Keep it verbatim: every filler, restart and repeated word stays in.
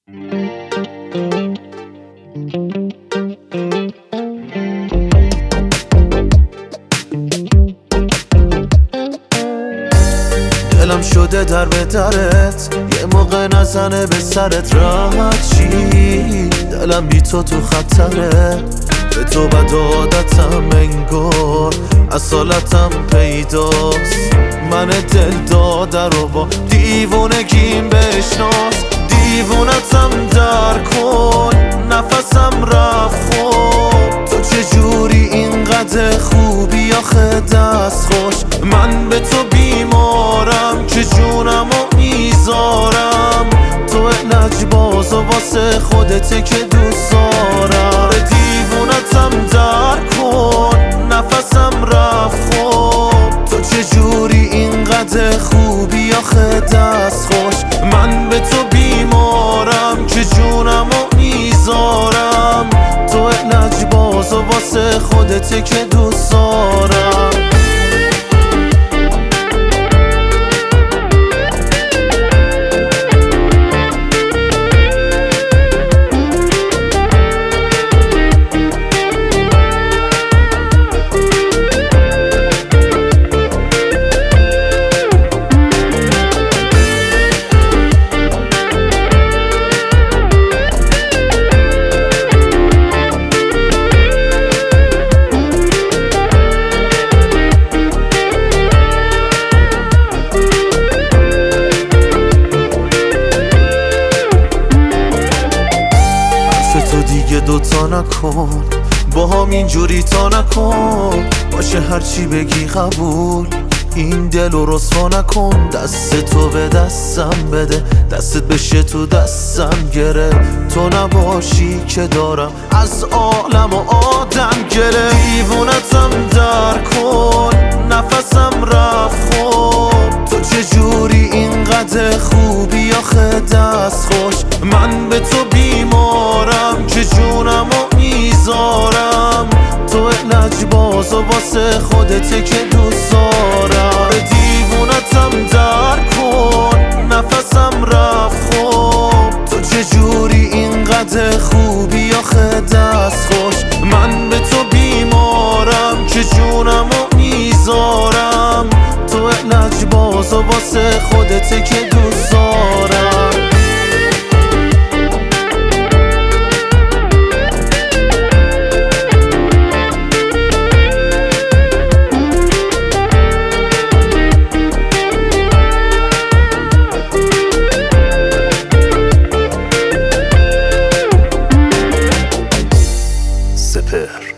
دلم شده در به درت، یه موقع نزنه به سرت راحت چی. دلم بی تو تو خطره، به تو بد عادتم انگار اصالتم پیداست. من دل داده رو با دیوونگیم بشناس، دیوونتم در کن نفسم رفت. خب تو چجوری اینقدر خوبی آخه دست خوش، من به تو بیمارم که جونمو میذارم. تو لجباز و واسه خودته که دوست دارم، دیوونتم در کن نفسم رفت. خب تو چجوری اینقدر خوبی آخه دست خوش، من به تو بیمارم که جونمو میذارم. تو لجباز و واسه خودته که دوست دارم. تو دیگه دوتا نکن، با هم اینجوری تا نکن. باشه هرچی بگی قبول، این دل رو رسوا نکن. دست تو به دستم بده، دستت بشه تو دستم گره. تو نباشی که دارم از عالم و آدم گره. دیوونتم در کن نفسم رفت. خب تو چجوری اینقدر خوبی آخه دست خوش، من به تو بیمارم که جونمو میذارم. تو لجباز و واسه خودته که دوست دارم، دیوونتم در کن نفسم رفت. خب تو چجوری اینقدر خوبی آخه دست خوش، من به تو بیمارم که جونمو میذارم. تو لجباز و واسه خودته که دوست دارم. سپهر